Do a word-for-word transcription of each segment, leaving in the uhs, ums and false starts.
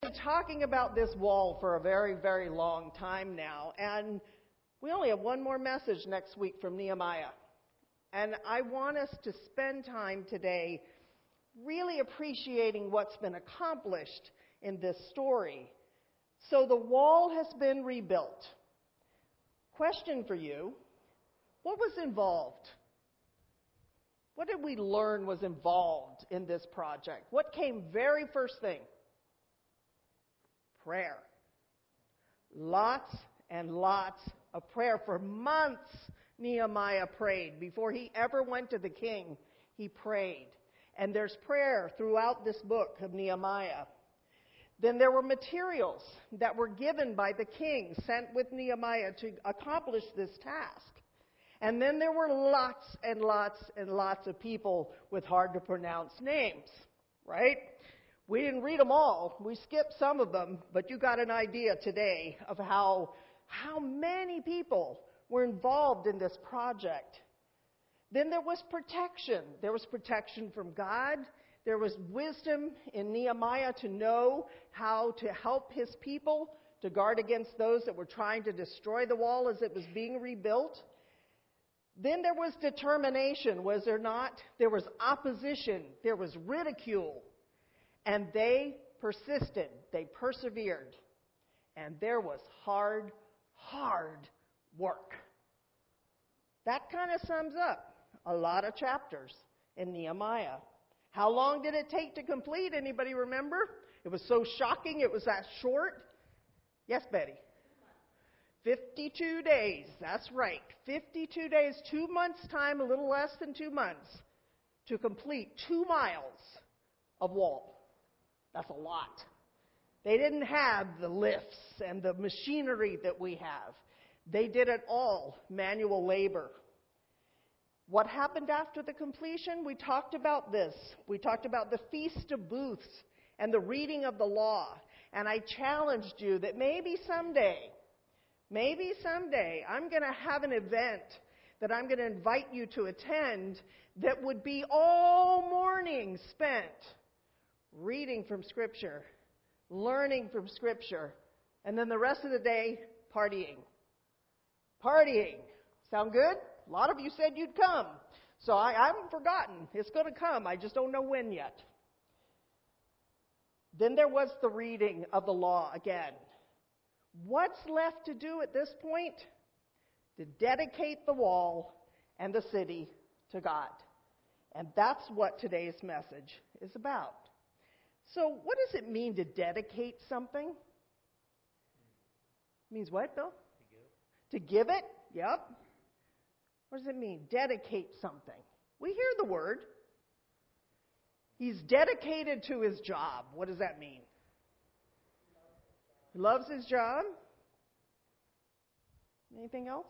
been talking about this wall for a very, very long time now, and we only have one more message next week from Nehemiah. And I want us to spend time today really appreciating what's been accomplished in this story. So the wall has been rebuilt. Question for you, what was involved? What did we learn was involved in this project? What came very first thing? Prayer. Lots and lots of prayer. For months, Nehemiah prayed. Before he ever went to the king, he prayed. And there's prayer throughout this book of Nehemiah. Then there were materials that were given by the king, sent with Nehemiah to accomplish this task. And then there were lots and lots and lots of people with hard to pronounce names, right? We didn't read them all. We skipped some of them, but you got an idea today of how, how many people were involved in this project. Then there was protection. There was protection from God. There was wisdom in Nehemiah to know how to help his people to guard against those that were trying to destroy the wall as it was being rebuilt. Then there was determination, was there not? There was opposition. There was ridicule. And they persisted. They persevered. And there was hard, hard work. That kind of sums up a lot of chapters in Nehemiah. How long did it take to complete? Anybody remember? It was so shocking it was that short. Yes, Betty? fifty-two days. That's right. fifty-two days, two months' time, a little less than two months, to complete two miles of wall. That's a lot. They didn't have the lifts and the machinery that we have. They did it all, manual labor. What happened after the completion? We talked about this. We talked about the Feast of Booths and the reading of the law. And I challenged you that maybe someday, maybe someday, I'm going to have an event that I'm going to invite you to attend that would be all morning spent reading from Scripture, learning from Scripture, and then the rest of the day, partying. Partying. Sound good? A lot of you said you'd come. So I, I haven't forgotten. It's going to come. I just don't know when yet. Then there was the reading of the law again. What's left to do at this point? To dedicate the wall and the city to God. And that's what today's message is about. So what does it mean to dedicate something? It means what, Bill? To give. To give it? Yep. What does it mean? Dedicate something. We hear the word. He's dedicated to his job. What does that mean? He loves his job. Anything else?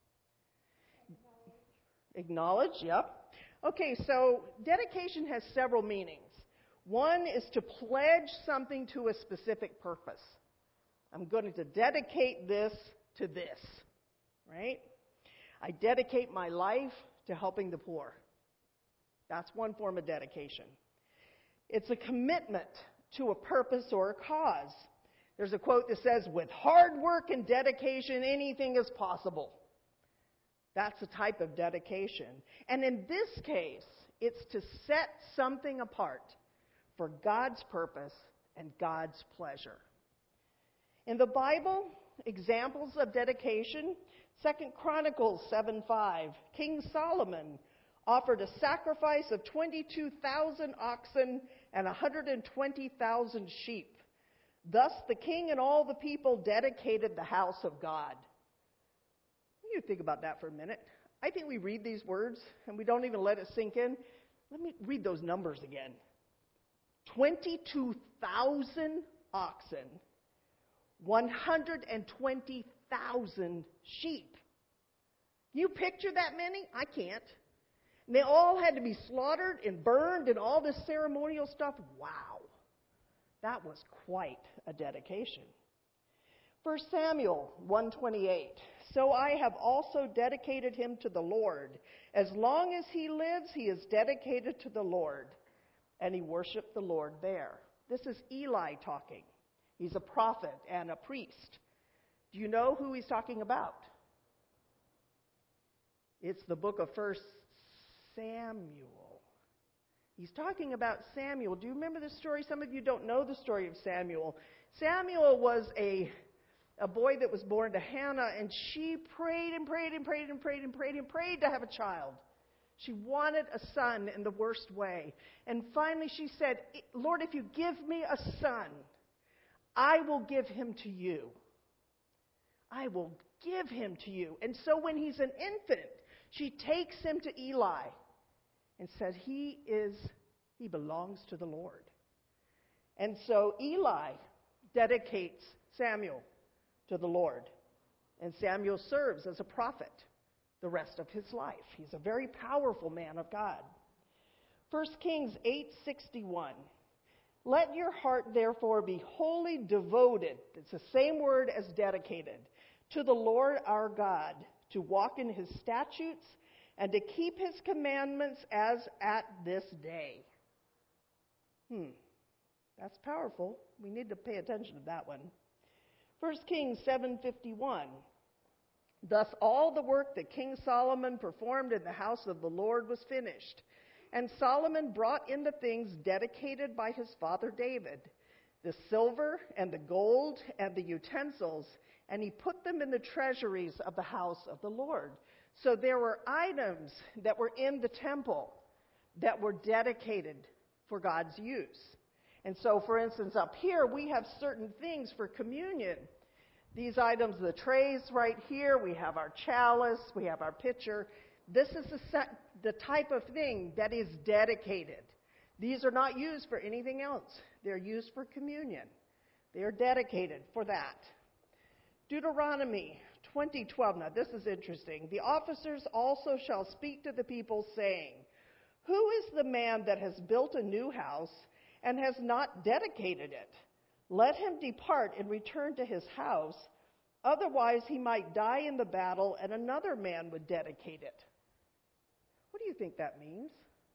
Acknowledge. Acknowledge, yep. Okay, so dedication has several meanings. One is to pledge something to a specific purpose. I'm going to dedicate this to this, right? I dedicate my life to helping the poor. That's one form of dedication. It's a commitment to a purpose or a cause. There's a quote that says, with hard work and dedication, anything is possible. That's a type of dedication. And in this case, it's to set something apart for God's purpose and God's pleasure. In the Bible, examples of dedication, Second Chronicles seven five, King Solomon offered a sacrifice of twenty-two thousand oxen and one hundred twenty thousand sheep. Thus the king and all the people dedicated the house of God. You think about that for a minute. I think we read these words and we don't even let it sink in. Let me read those numbers again. twenty-two thousand oxen, one hundred twenty thousand sheep. You picture that many? I can't. And they all had to be slaughtered and burned and all this ceremonial stuff. Wow. That was quite a dedication. First Samuel one twenty-eight. So I have also dedicated him to the Lord. As long as he lives, he is dedicated to the Lord. And he worshiped the Lord there. This is Eli talking. He's a prophet and a priest. Do you know who he's talking about? It's the book of First Samuel. He's talking about Samuel. Do you remember the story? Some of you don't know the story of Samuel. Samuel was a, a boy that was born to Hannah, and she prayed and prayed and prayed and prayed and prayed and prayed to have a child. She wanted a son in the worst way. And finally she said, Lord, if you give me a son, I will give him to you. I will give him to you. And so when he's an infant, she takes him to Eli and said, he is, he belongs to the Lord. And so Eli dedicates Samuel to the Lord. And Samuel serves as a prophet the rest of his life. He's a very powerful man of God. First Kings eight sixty-one. Let your heart therefore be wholly devoted, it's the same word as dedicated, to the Lord our God, to walk in his statutes and to keep his commandments as at this day. Hmm, that's powerful. We need to pay attention to that one. First Kings seven fifty-one. Thus all the work that King Solomon performed in the house of the Lord was finished. And Solomon brought in the things dedicated by his father David, the silver and the gold and the utensils, and he put them in the treasuries of the house of the Lord. So there were items that were in the temple that were dedicated for God's use. And so, for instance, up here we have certain things for communion. These items, the trays right here, we have our chalice, we have our pitcher. This is the, set, the type of thing that is dedicated. These are not used for anything else. They're used for communion. They are dedicated for that. Deuteronomy twenty twelve. Now this is interesting. The officers also shall speak to the people, saying, who is the man that has built a new house and has not dedicated it? Let him depart and return to his house. Otherwise he might die in the battle, and another man would dedicate it. What do you think that means?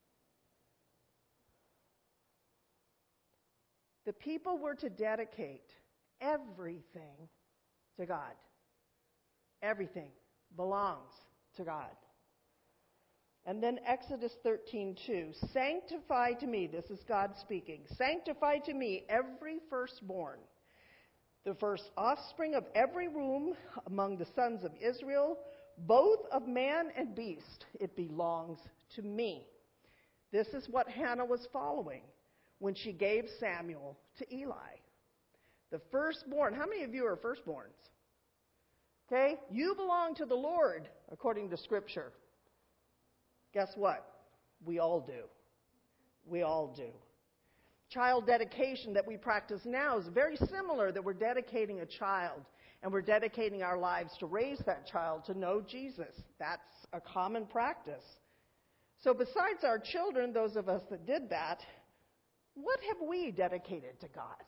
The people were to dedicate everything to God. Everything belongs to God. And then Exodus thirteen two, sanctify to me, this is God speaking, sanctify to me every firstborn, the first offspring of every womb among the sons of Israel, both of man and beast, it belongs to me. This is what Hannah was following when she gave Samuel to Eli. The firstborn, how many of you are firstborns? Okay, you belong to the Lord according to Scripture. Guess what? We all do. We all do. Child dedication that we practice now is very similar, that we're dedicating a child and we're dedicating our lives to raise that child to know Jesus. That's a common practice. So besides our children, those of us that did that, what have we dedicated to God?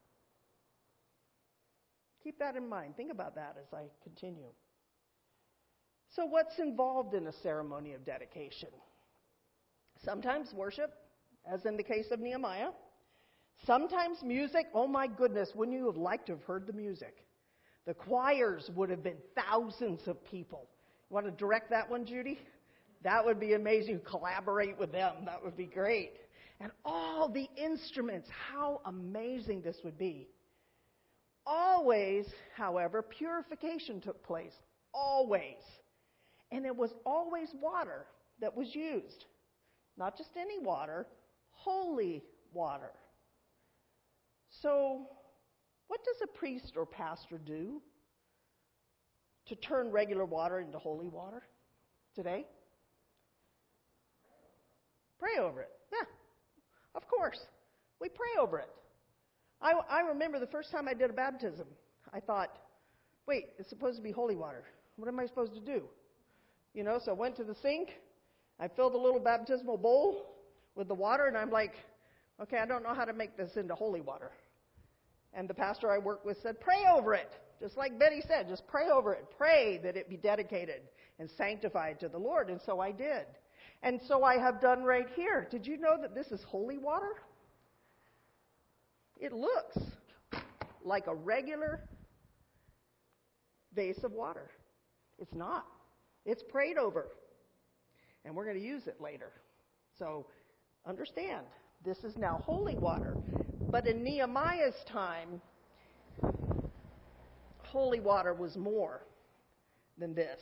Keep that in mind. Think about that as I continue. So what's involved in a ceremony of dedication? Sometimes worship, as in the case of Nehemiah. Sometimes music. Oh my goodness, wouldn't you have liked to have heard the music? The choirs would have been thousands of people. You want to direct that one, Judy? That would be amazing. Collaborate with them. That would be great. And all the instruments, how amazing this would be. Always, however, purification took place. Always. And it was always water that was used. Not just any water, holy water. So, what does a priest or pastor do to turn regular water into holy water today? Pray over it. Yeah, of course. We pray over it. I, I remember the first time I did a baptism, I thought, wait, it's supposed to be holy water. What am I supposed to do? You know, so I went to the sink, I filled a little baptismal bowl with the water, and I'm like, okay, I don't know how to make this into holy water. And the pastor I worked with said, pray over it. Just like Betty said, just pray over it. Pray that it be dedicated and sanctified to the Lord. And so I did. And so I have done right here. Did you know that this is holy water? It looks like a regular vase of water. It's not. It's prayed over. And we're going to use it later. So understand, this is now holy water. But in Nehemiah's time, holy water was more than this.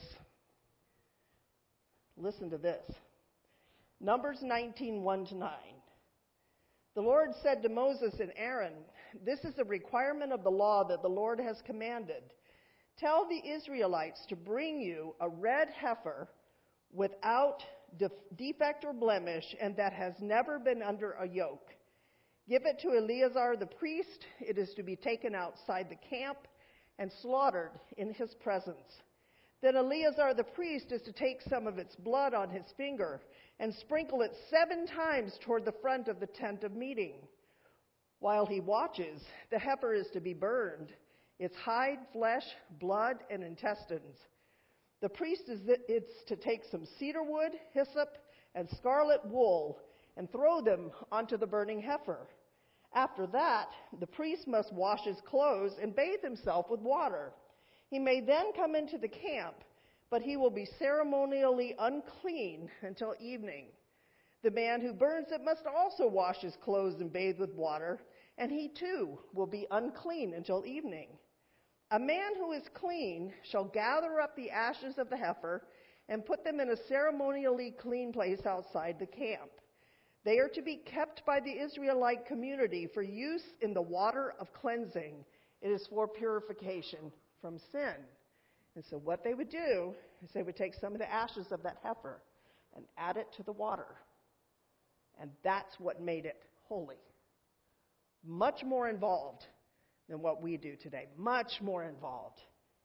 Listen to this. Numbers nineteen, one to nine. The Lord said to Moses and Aaron, "This is a requirement of the law that the Lord has commanded. Tell the Israelites to bring you a red heifer without defect or blemish, and that has never been under a yoke. Give it to Eleazar the priest. It is to be taken outside the camp and slaughtered in his presence. Then Eleazar the priest is to take some of its blood on his finger and sprinkle it seven times toward the front of the tent of meeting. While he watches, the heifer is to be burned, its hide, flesh, blood, and intestines. The priest is it's to take some cedar wood, hyssop, and scarlet wool and throw them onto the burning heifer. After that, the priest must wash his clothes and bathe himself with water. He may then come into the camp, but he will be ceremonially unclean until evening. The man who burns it must also wash his clothes and bathe with water, and he too will be unclean until evening. A man who is clean shall gather up the ashes of the heifer and put them in a ceremonially clean place outside the camp. They are to be kept by the Israelite community for use in the water of cleansing. It is for purification from sin." And so what they would do is they would take some of the ashes of that heifer and add it to the water. And that's what made it holy. Much more involved than what we do today. Much more involved.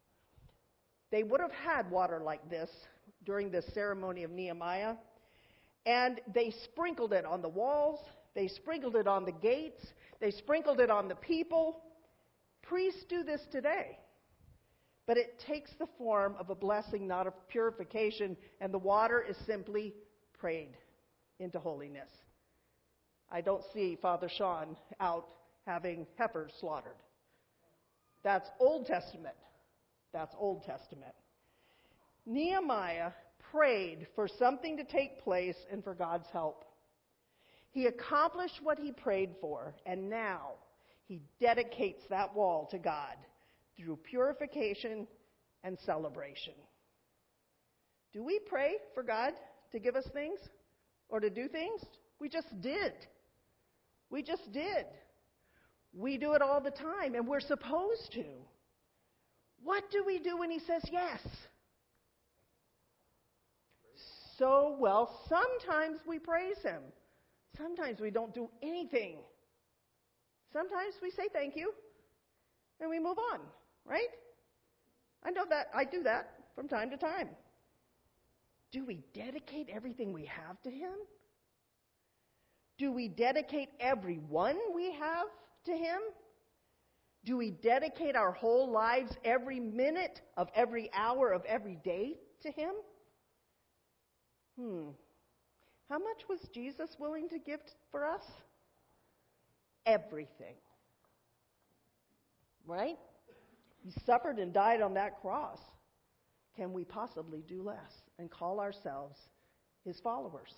They would have had water like this during the ceremony of Nehemiah. And they sprinkled it on the walls. They sprinkled it on the gates. They sprinkled it on the people. Priests do this today. But it takes the form of a blessing, not of purification. And the water is simply prayed into holiness. I don't see Father Sean out having heifers slaughtered. That's Old Testament. That's Old Testament. Nehemiah prayed for something to take place and for God's help. He accomplished what he prayed for, and now he dedicates that wall to God through purification and celebration. Do we pray for God to give us things or to do things? We just did. We just did. We do it all the time, and we're supposed to. What do we do when he says yes? So, well, sometimes we praise him. Sometimes we don't do anything. Sometimes we say thank you, and we move on, right? I know that. I do that from time to time. Do we dedicate everything we have to him? Do we dedicate everyone we have to him? Do we dedicate our whole lives, every minute of every hour of every day to him? Hmm. How much was Jesus willing to give for us? Everything. Right? He suffered and died on that cross. Can we possibly do less and call ourselves his followers?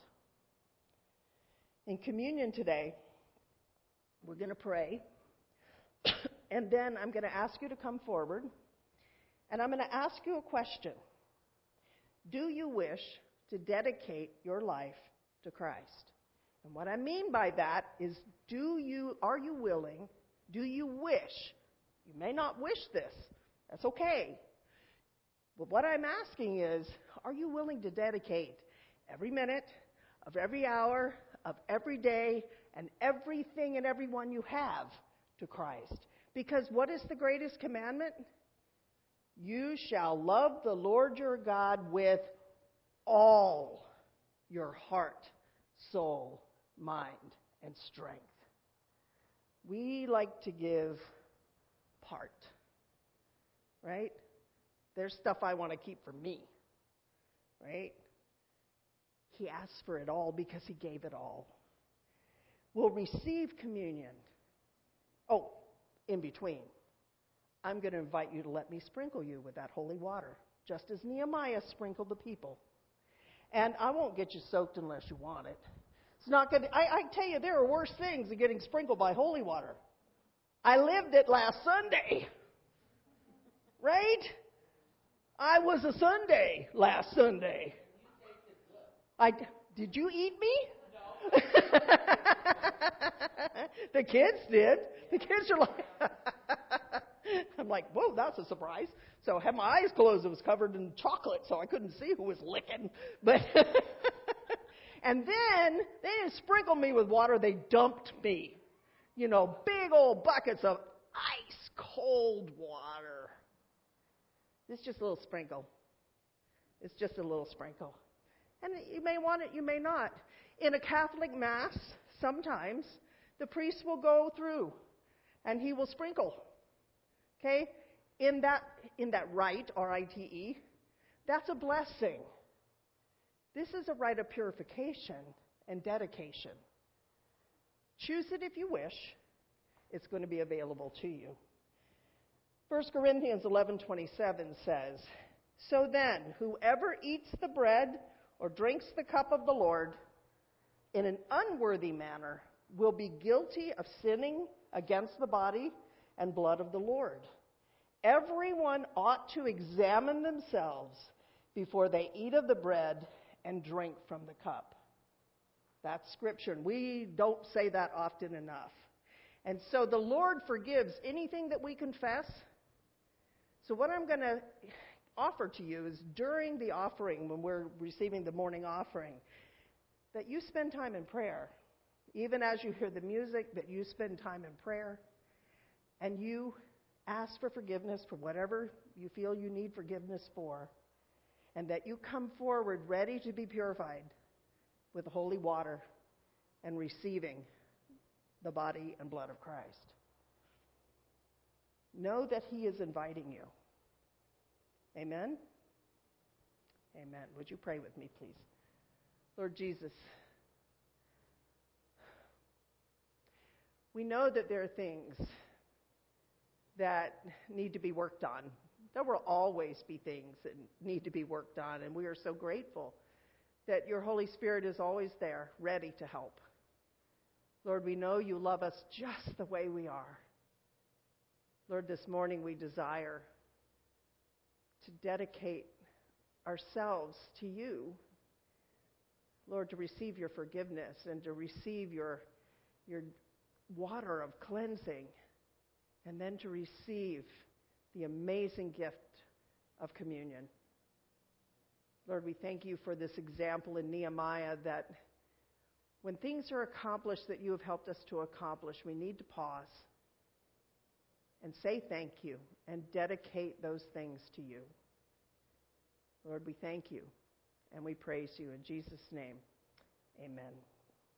In communion today, we're going to pray. And then I'm going to ask you to come forward. And I'm going to ask you a question. Do you wish to dedicate your life to Christ? And what I mean by that is, do you, are you willing, do you wish, you may not wish this, that's okay. But what I'm asking is, are you willing to dedicate every minute of every hour of every day and everything and everyone you have to Christ? Because what is the greatest commandment? You shall love the Lord your God with all your heart, soul, mind, and strength. We like to give part, right? There's stuff I want to keep for me, right? He asked for it all because he gave it all. We'll receive communion. Oh, in between. I'm going to invite you to let me sprinkle you with that holy water, just as Nehemiah sprinkled the people. And I won't get you soaked unless you want it. It's not going to, I, I tell you, there are worse things than getting sprinkled by holy water. I lived it last Sunday. Right? I was a Sunday last Sunday. I, did you eat me? No. The kids did. The kids are like, I'm like, whoa, that's a surprise. So I had my eyes closed. It was covered in chocolate, so I couldn't see who was licking. But and then they didn't sprinkle me with water. They dumped me. You know, big old buckets of ice cold water. It's just a little sprinkle. It's just a little sprinkle. And you may want it, you may not. In a Catholic Mass, sometimes the priest will go through and he will sprinkle. Okay? In that in that rite, R I T E, that's a blessing. This is a rite of purification and dedication. Choose it if you wish. It's going to be available to you. First Corinthians eleven twenty-seven says, "So then, whoever eats the bread or drinks the cup of the Lord in an unworthy manner will be guilty of sinning against the body and blood of the Lord. Everyone ought to examine themselves before they eat of the bread and drink from the cup." That's scripture, and we don't say that often enough. And so the Lord forgives anything that we confess. So what I'm going to offer to you is during the offering, when we're receiving the morning offering, that you spend time in prayer. Even as you hear the music, that you spend time in prayer and you ask for forgiveness for whatever you feel you need forgiveness for, and that you come forward ready to be purified with the holy water and receiving the body and blood of Christ. Know that He is inviting you. Amen? Amen. Would you pray with me, please? Lord Jesus, we know that there are things that need to be worked on. There will always be things that need to be worked on, and we are so grateful that your Holy Spirit is always there, ready to help. Lord, we know you love us just the way we are. Lord, this morning we desire to dedicate ourselves to you, Lord, to receive your forgiveness and to receive your, your water of cleansing, and then to receive the amazing gift of communion. Lord, we thank you for this example in Nehemiah that when things are accomplished that you have helped us to accomplish, we need to pause and say thank you and dedicate those things to you. Lord, we thank you and we praise you in Jesus' name. Amen.